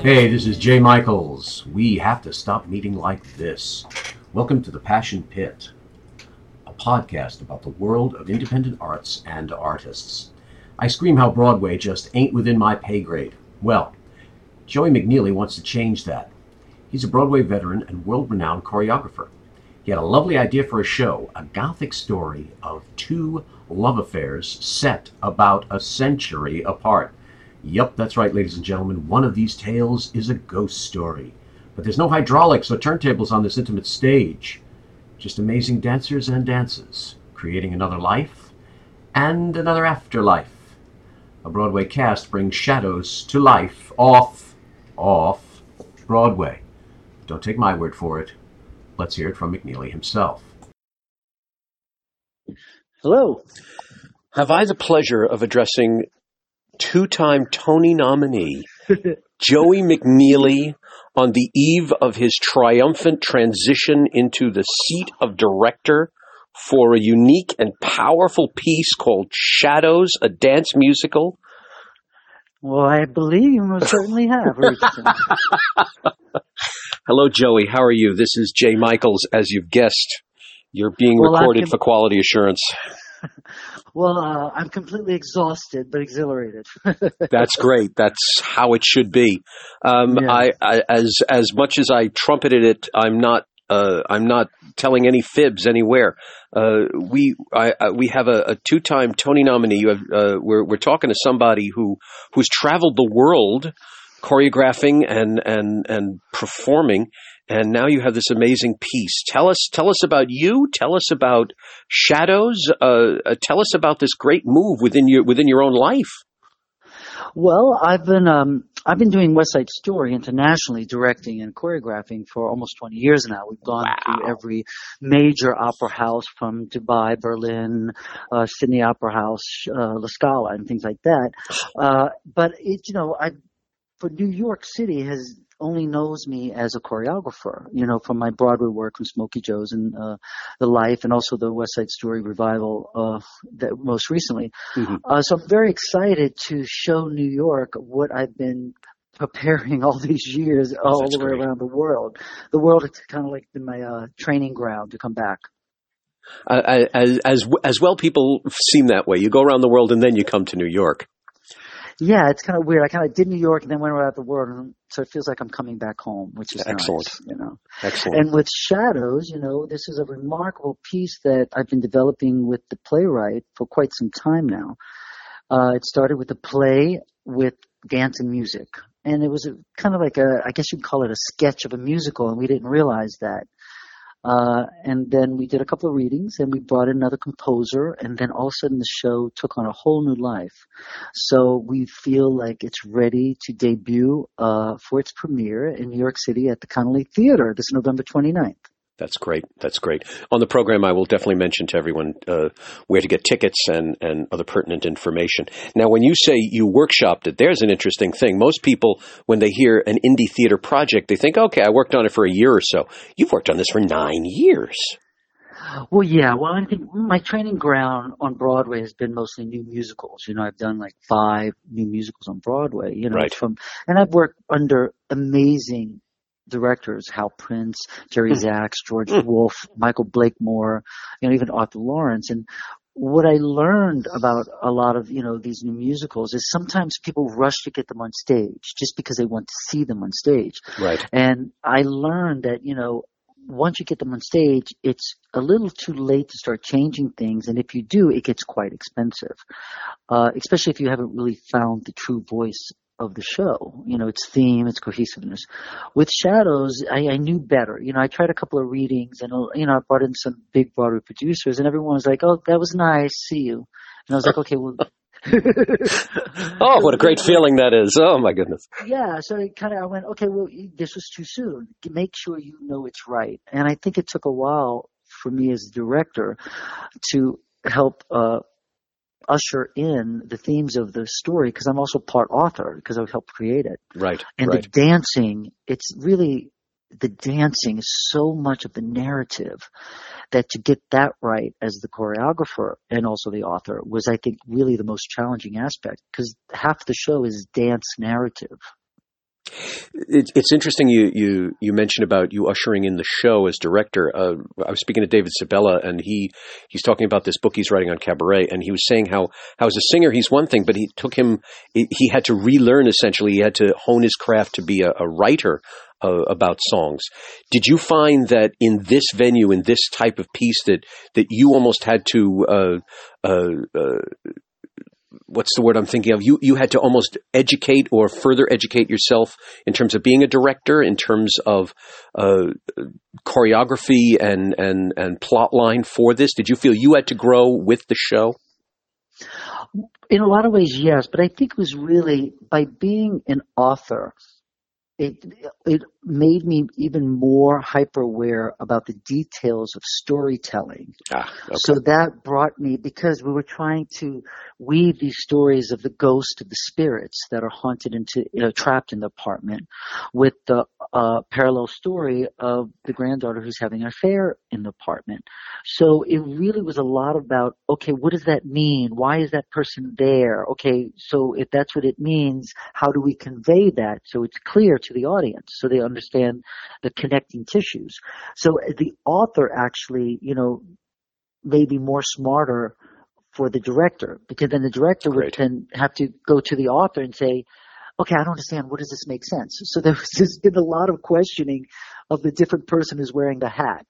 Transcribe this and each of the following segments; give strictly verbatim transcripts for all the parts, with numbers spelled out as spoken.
Hey, this is Jay Michaels. We have to stop meeting like this. Welcome to the Passion Pit, a podcast about the world of independent arts and artists. I scream how Broadway just ain't within my pay grade. Well, Joey McNeely wants to change that. He's a Broadway veteran and world-renowned choreographer. He had a lovely idea for a show, a gothic story of two love affairs set about a century apart. Yup, that's right, ladies and gentlemen. One of these tales is a ghost story. But there's no hydraulics or turntables on this intimate stage. Just amazing dancers and dances, creating another life and another afterlife. A Broadway cast brings shadows to life off, off Broadway. Don't take my word for it. Let's hear it from McNeely himself. Hello. Have I the pleasure of addressing two-time Tony nominee Joey McNeely on the eve of his triumphant transition into the seat of director for a unique and powerful piece called Shadows, a dance musical? Well, I believe you most certainly have, Richardson. Hello, Joey. How are you? This is Jay Michaels. As you've guessed, you're being well, recorded com- for quality assurance. Well, uh, I'm completely exhausted, but exhilarated. That's great. That's how it should be. Um, yeah. I, I, as as much as I trumpeted it, I'm not. Uh, I'm not telling any fibs anywhere. Uh, we I, I, we have a, a two-time Tony nominee. You have, uh, we're we're talking to somebody who who's traveled the world, choreographing and and and performing. And now you have this amazing piece. Tell us, tell us about you. Tell us about Shadows. Uh, uh, tell us about this great move within your within your own life. Well, I've been um, I've been doing West Side Story internationally, directing and choreographing for almost twenty years now. We've gone wow. to every major opera house from Dubai, Berlin, uh, Sydney Opera House, uh, La Scala, and things like that. Uh, but it, you know, I for New York City has. only knows me as a choreographer, you know, from my Broadway work from Smokey Joe's and uh, The Life, and also the West Side Story revival uh, that most recently. Mm-hmm. Uh, so I'm very excited to show New York what I've been preparing all these years oh, all the way great. around the world. The world has kind of like been my uh, training ground to come back. Uh, as, as as well, people seem that way. You go around the world and then you come to New York. Yeah, it's kind of weird. I kind of did New York and then went around the world, and so it feels like I'm coming back home, which is excellent. Nice, you know. Excellent. And with Shadows, you know, this is a remarkable piece that I've been developing with the playwright for quite some time now. Uh, it started with a play with dance and music, and it was a, kind of like a, I guess you'd call it a sketch of a musical, and we didn't realize that. Uh, and then we did a couple of readings, and we brought in another composer, and then all of a sudden the show took on a whole new life. So we feel like it's ready to debut uh, for its premiere in New York City at the Connolly Theater this November twenty-ninth. That's great. That's great. On the program, I will definitely mention to everyone uh, where to get tickets and, and other pertinent information. Now, when you say you workshopped it, there's an interesting thing. Most people, when they hear an indie theater project, they think, okay, I worked on it for a year or so. You've worked on this for nine years. Well, yeah. Well, I think my training ground on Broadway has been mostly new musicals. You know, I've done like five new musicals on Broadway, you know, right. from, and I've worked under amazing directors, Hal Prince, Jerry mm. Zaks, George mm. Wolfe, Michael Blakemore, you know, even Arthur Lawrence. And what I learned about a lot of, you know, these new musicals is sometimes people rush to get them on stage just because they want to see them on stage. Right. And I learned that, you know, once you get them on stage, it's a little too late to start changing things. And if you do, it gets quite expensive, uh, especially if you haven't really found the true voice of the show, you know, its theme, its cohesiveness. With Shadows, I, I knew better. You know, I tried a couple of readings and, you know, I brought in some big Broadway producers and everyone was like, oh, that was nice. See you. And I was like, okay, well. Oh, what a great feeling that is. Oh, my goodness. Yeah. So it kind of, I went, okay, well, this was too soon. Make sure you know it's right. And I think it took a while for me as a director to help, uh, usher in the themes of the story because I'm also part author because I helped create it. Right. And right. the dancing, it's really, the dancing is so much of the narrative that to get that right as the choreographer and also the author was, I think, really the most challenging aspect because half the show is dance narrative. It, it's interesting you, you, you mentioned about you ushering in the show as director. Uh, I was speaking to David Sabella, and he, he's talking about this book he's writing on cabaret, and he was saying how, how as a singer he's one thing, but he took him, he had to relearn essentially, he had to hone his craft to be a, a writer uh, about songs. Did you find that in this venue, in this type of piece, that, that you almost had to uh, uh, uh, what's the word I'm thinking of? You you had to almost educate or further educate yourself in terms of being a director, in terms of uh, choreography and, and, and plot line for this? Did you feel you had to grow with the show? In a lot of ways, yes. But I think it was really by being an author, it it made me even more hyper aware about the details of storytelling. Ah, okay. So that brought me, because we were trying to weave these stories of the ghost of the spirits that are haunted into, you know, trapped in the apartment, with the uh, parallel story of the granddaughter who's having an affair in the apartment. So it really was a lot about, okay, what does that mean? Why is that person there? Okay, so if that's what it means, how do we convey that so it's clear to the audience, so they understand the connecting tissues? So the author actually, you know, may be more smarter for the director, because then the director Great. would then have to go to the author and say, okay, I don't understand. What does this make sense? So there was just been a lot of questioning of the different person who's wearing the hat.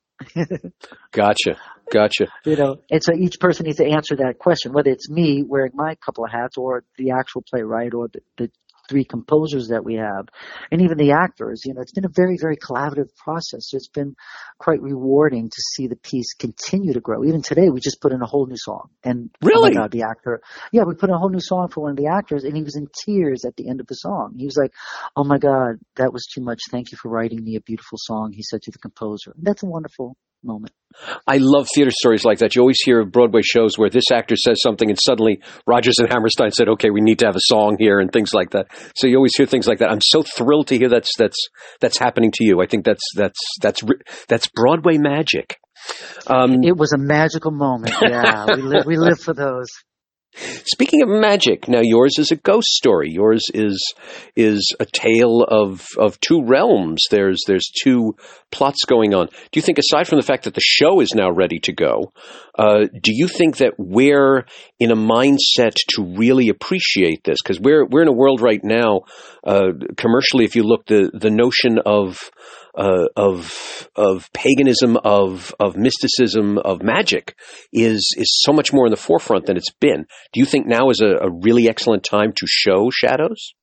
Gotcha. Gotcha. You know, and so each person needs to answer that question, whether it's me wearing my couple of hats or the actual playwright or the, the three composers that we have, and even the actors. You know, it's been a very, very collaborative process. So it's been quite rewarding to see the piece continue to grow. Even today, we just put in a whole new song. And really? Oh my God, the actor. Yeah, we put in a whole new song for one of the actors, and he was in tears at the end of the song. He was like, oh my God, that was too much. Thank you for writing me a beautiful song, he said to the composer. And that's a wonderful moment. I love theater stories like that. You always hear of Broadway shows where this actor says something and suddenly Rodgers and Hammerstein said, okay, we need to have a song here, and things like that. So you always hear things like that. I'm so thrilled to hear that's that's that's happening to you. I think that's that's that's that's Broadway magic. Um, it was a magical moment. Yeah, we live we live for those. Speaking of magic, now yours is a ghost story. Yours is is a tale of, of two realms. There's there's two plots going on. Do you think, aside from the fact that the show is now ready to go, uh, do you think that we're in a mindset to really appreciate this? Because we're we're in a world right now, uh, commercially, if you look, the the notion of Uh, of of paganism, of of mysticism, of magic is is so much more in the forefront than it's been. Do you think now is a, a really excellent time to show shadows?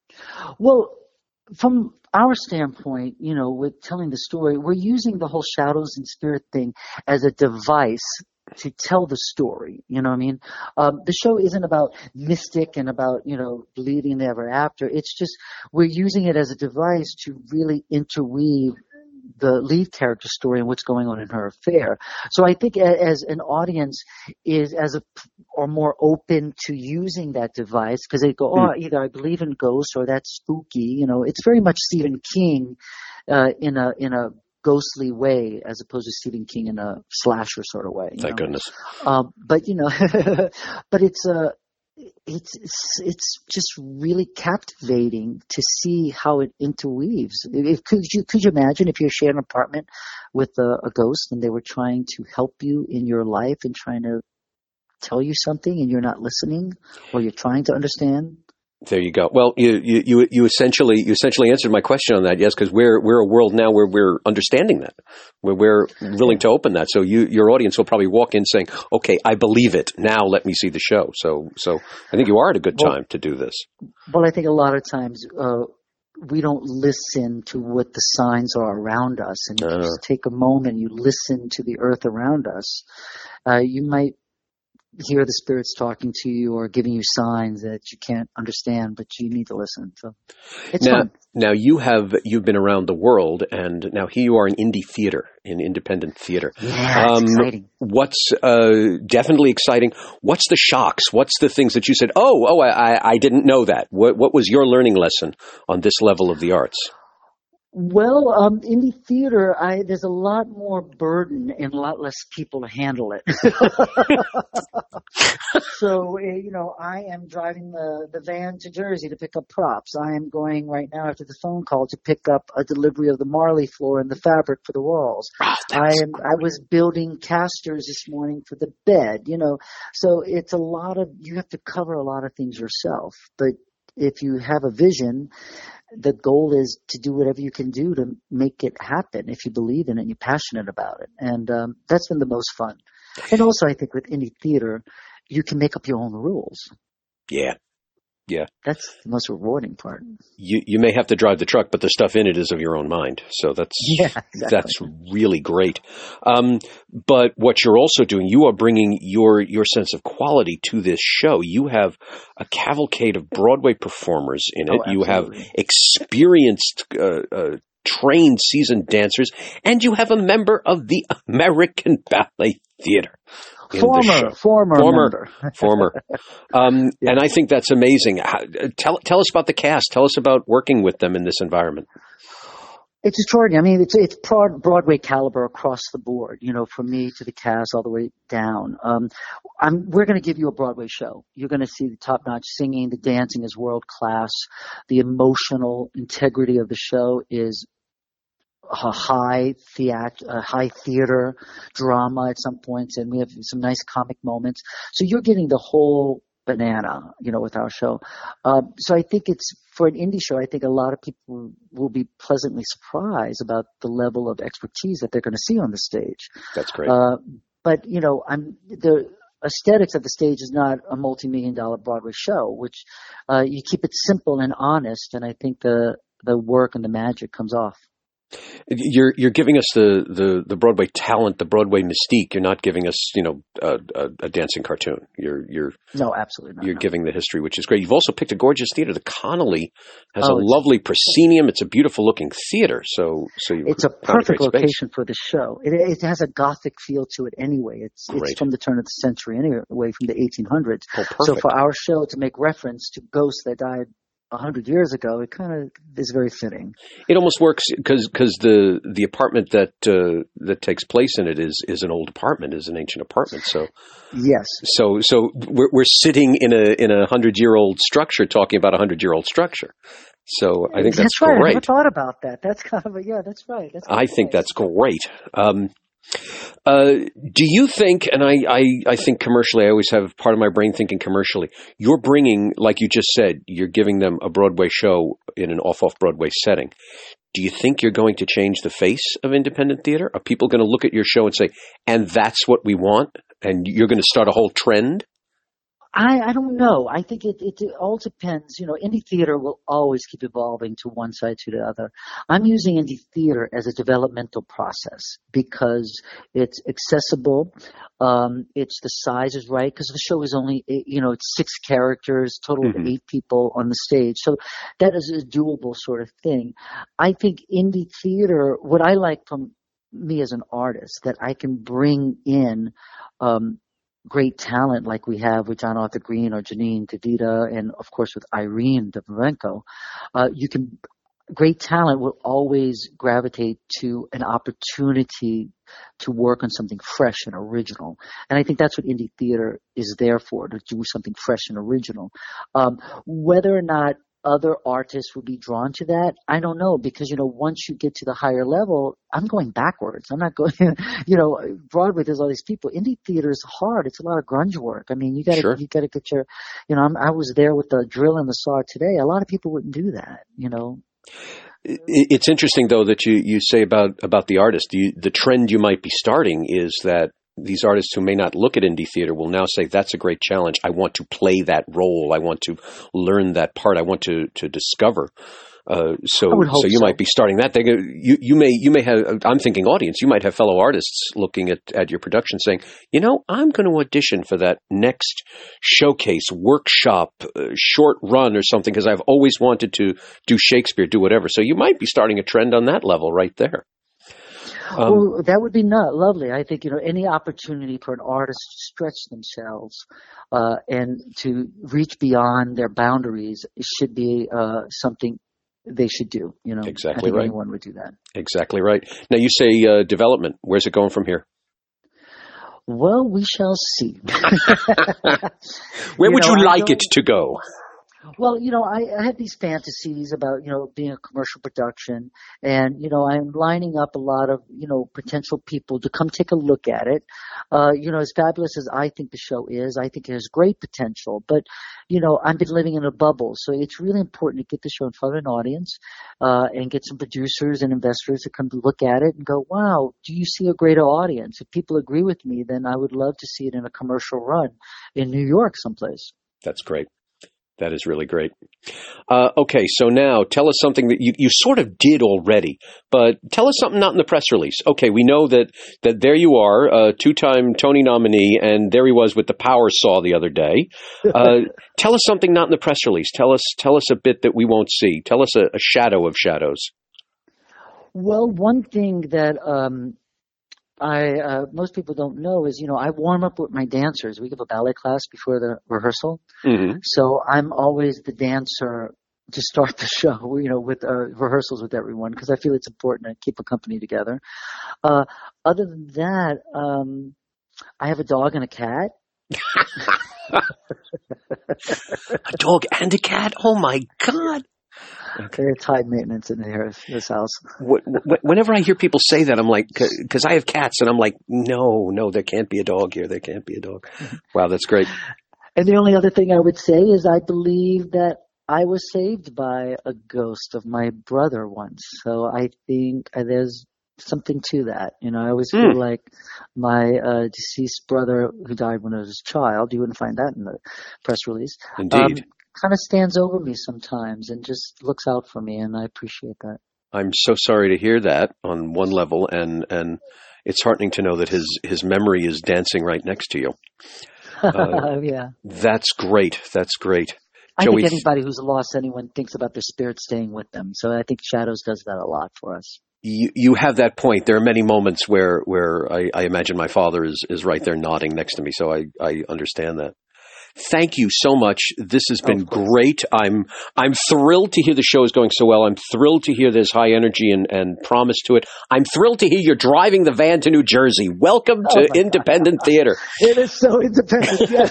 Well, from our standpoint, you know, with telling the story, we're using the whole shadows and spirit thing as a device to tell the story. You know what I mean? Um, the show isn't about mystic and about, you know, believing ever after. It's just, we're using it as a device to really interweave the lead character story and what's going on in her affair. So I think as an audience is as a, or more open to using that device, because they go, oh, either I believe in ghosts or that's spooky. You know, it's very much Stephen King, uh, in a, in a, ghostly way, as opposed to Stephen King in a slasher sort of way. Thank know? goodness. Um, but you know, but it's a, uh, it's, it's it's just really captivating to see how it interweaves. If, could you could you imagine if you shared an apartment with a, a ghost and they were trying to help you in your life and trying to tell you something and you're not listening, or you're trying to understand? There you go. Well, you, you, you essentially, you essentially answered my question on that. Yes, because we're, we're a world now where we're understanding that, where we're willing to open that. So you, your audience will probably walk in saying, okay, I believe it. Now let me see the show. So, so I think you are at a good time well, to do this. Well, I think a lot of times, uh, we don't listen to what the signs are around us. And if uh, you just take a moment, you listen to the earth around us, uh, you might hear the spirits talking to you or giving you signs that you can't understand, but you need to listen. So it's now, fun. Now you have, you've been around the world, and now here you are in indie theater, in independent theater. Yeah, it's um, exciting. What's uh, definitely exciting? What's the shocks? What's the things that you said, oh, oh, I, I didn't know that. What, what was your learning lesson on this level of the arts? Well, um, indie theater, I, there's a lot more burden and a lot less people to handle it. So, uh, you know, I am driving the, the van to Jersey to pick up props. I am going right now after the phone call to pick up a delivery of the Marley floor and the fabric for the walls. Oh, I am, I was building casters this morning for the bed, you know, so it's a lot of, you have to cover a lot of things yourself. But if you have a vision, the goal is to do whatever you can do to make it happen if you believe in it and you're passionate about it. And um, that's been the most fun. And also, I think with indie theater, you can make up your own rules. Yeah. Yeah. That's the most rewarding part. You you may have to drive the truck, but the stuff in it is of your own mind. So that's yeah, exactly. that's really great. Um, but what you're also doing, you are bringing your your sense of quality to this show. You have a cavalcade of Broadway performers in it. Oh, you have experienced, uh, uh, trained, seasoned dancers, and you have a member of the American Ballet Theater. Former, former, former, former. Um, yeah. And I think that's amazing. How, tell tell us about the cast. Tell us about working with them in this environment. It's extraordinary. I mean, it's it's broad, Broadway caliber across the board. You know, from me to the cast all the way down. Um, I'm, we're going to give you a Broadway show. You're going to see the top-notch singing. The dancing is world class. The emotional integrity of the show is a high theat- a high theater drama at some points, and we have some nice comic moments. So you're getting the whole banana, you know, with our show. Um, so I think it's, for an indie show, I think a lot of people will be pleasantly surprised about the level of expertise that they're going to see on the stage. That's great. Uh, but, you know, I'm the aesthetics of the stage is not a multi-million dollar Broadway show, which uh, you keep it simple and honest, and I think the the work and the magic comes off. You're you're giving us the, the, the Broadway talent, the Broadway mystique. You're not giving us, you know, a, a, a dancing cartoon. You're you're no, absolutely not. You're no. giving the history, which is great. You've also picked a gorgeous theater. The Connolly has oh, a lovely proscenium. It's a beautiful looking theater. So so you it's a perfect a location for the show. It it has a Gothic feel to it anyway. It's great. It's from the turn of the century anyway, from the eighteen hundreds. Oh, perfect. So for our show to make reference to ghosts that died a hundred years ago, it kind of is very fitting. It almost works because because the the apartment that uh, that takes place in it is is an old apartment, is an ancient apartment. So yes, so so we're we're sitting in a in a hundred year old structure talking about a hundred year old structure. So I think that's, that's right. great. I never thought about that. That's kind of a, yeah. That's right. That's I think that's great. Um, Uh, do you think, and I, I, I think commercially, I always have part of my brain thinking commercially, you're bringing, like you just said, you're giving them a Broadway show in an off-off-Broadway setting. Do you think you're going to change the face of independent theater? Are people going to look at your show and say, and that's what we want? And you're going to start a whole trend? I, I don't know. I think it, it, it all depends. You know, indie theater will always keep evolving to one side to the other. I'm using indie theater as a developmental process because it's accessible. Um, it's the size is right because the show is only, you know, it's six characters, total mm-hmm. of eight people on the stage. So that is a doable sort of thing. I think indie theater, what I like from me as an artist, that I can bring in, um, great talent like we have with John Arthur Green or Janine DeVita and, of course, with Irene Dovrenko. Uh, you can, great talent will always gravitate to an opportunity to work on something fresh and original. And I think that's what indie theater is there for, to do something fresh and original. Um, whether or not other artists would be drawn to that, I don't know, because, you know, once you get to the higher level, I'm going backwards. I'm not going, you know, Broadway, there's all these people. Indie theater is hard. It's a lot of grunge work. I mean, you gotta, sure. you gotta get your, you know, I'm, I was there with the drill and the saw today. A lot of people wouldn't do that, you know. It's interesting, though, that you, you say about, about the artist. You, the trend you might be starting is that these artists who may not look at indie theater will now say, that's a great challenge. I want to play that role. I want to learn that part. I want to, to discover. Uh, so, so you so. might be starting that. They, you, you may, you may have, I'm thinking audience, you might have fellow artists looking at, at your production saying, you know, I'm going to audition for that next showcase, workshop, uh, short run or something, because I've always wanted to do Shakespeare, do whatever. So you might be starting a trend on that level right there. Um, well, that would be not lovely. I think, you know, any opportunity for an artist to stretch themselves uh, and to reach beyond their boundaries should be uh, something they should do. You know, exactly I think right. anyone would do that. Exactly right. Now you say uh, development. Where's it going from here? Well, we shall see. Where you would know, you I like it to go? Well, you know, I, I had these fantasies about, you know, being a commercial production, and, you know, I'm lining up a lot of, you know, potential people to come take a look at it. Uh, you know, as fabulous as I think the show is, I think it has great potential, but, you know, I've been living in a bubble, so it's really important to get the show in front of an audience, uh, and get some producers and investors to come to look at it and go, wow, do you see a greater audience? If people agree with me, then I would love to see it in a commercial run in New York someplace. That's great. That is really great. Uh, okay, so now tell us something that you, you sort of did already, but tell us something not in the press release. Okay, we know that, that there you are, a two-time Tony nominee, and there he was with the power saw the other day. Uh, tell us something not in the press release. Tell us tell us a bit that we won't see. Tell us a, a shadow of shadows. Well, one thing that um, I uh, most people don't know is, you know, I warm up with my dancers. We give a ballet class before the rehearsal. Mm-hmm. So I'm always the dancer to start the show, you know, with uh, rehearsals with everyone, because I feel it's important to keep a company together. Uh, other than that, um, I have a dog and a cat. A dog and a cat? Oh, my God. Okay. It's high maintenance in here, this house. Whenever I hear people say that, I'm like, because I have cats, and I'm like, no, no, there can't be a dog here. There can't be a dog. Wow, that's great. And the only other thing I would say is I believe that I was saved by a ghost of my brother once. So I think there's something to that. You know, I always feel mm. like my uh, deceased brother, who died when I was a child, you wouldn't find that in the press release. Indeed. Um, kind of stands over me sometimes and just looks out for me, and I appreciate that. I'm so sorry to hear that on one level, and, and it's heartening to know that his, his memory is dancing right next to you. Uh, yeah. That's great. That's great. I Joey, think anybody who's lost anyone thinks about their spirit staying with them. So I think Shadows does that a lot for us. You, you have that point. There are many moments where, where I, I imagine my father is, is right there nodding next to me. So I, I understand that. Thank you so much. This has been great. I'm I'm thrilled to hear the show is going so well. I'm thrilled to hear there's high energy and, and promise to it. I'm thrilled to hear you're driving the van to New Jersey. Welcome to oh Independent God. Theater. It is so independent. Yes.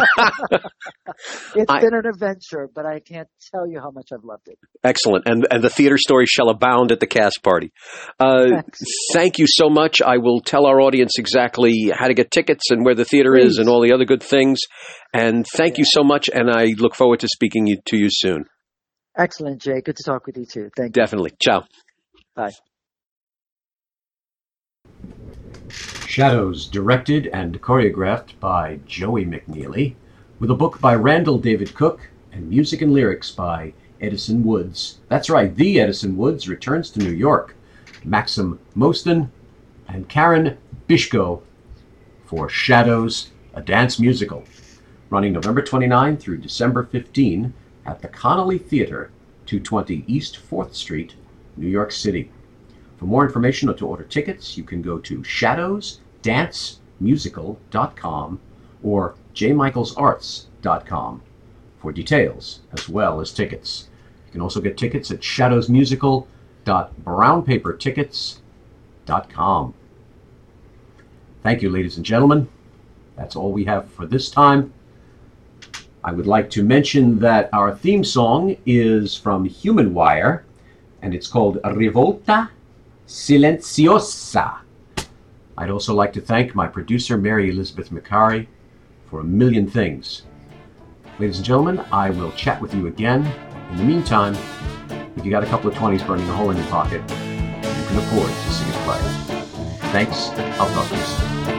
It's I, been an adventure, but I can't tell you how much I've loved it. Excellent. And and the theater story shall abound at the cast party. Uh, thank you so much. I will tell our audience exactly how to get tickets and where the theater Please. Is and all the other good things. And thank yeah. you so much, and I look forward to speaking you, to you soon. Excellent, Jay. Good to talk with you, too. Thank you. Definitely. Ciao. Bye. Shadows, directed and choreographed by Joey McNeely, with a book by Randall David Cook, and music and lyrics by Edison Woods. That's right, the Edison Woods returns to New York. Maxim Moston and Karen Bishko for Shadows, a dance musical, running November twenty-ninth through December fifteenth at the Connolly Theater, two twenty East fourth Street, New York City. For more information or to order tickets, you can go to shadows dance musical dot com or j michaels arts dot com for details as well as tickets. You can also get tickets at shadows musical dot brown paper tickets dot com. Thank you, ladies and gentlemen. That's all we have for this time. I would like to mention that our theme song is from Human Wire, and it's called Rivolta Silenciosa. I'd also like to thank my producer, Mary Elizabeth McCarry, for a million things. Ladies and gentlemen, I will chat with you again. In the meantime, if you got a couple of twenties burning a hole in your pocket, you can afford to see it play. Thanks. I'll talk to you soon.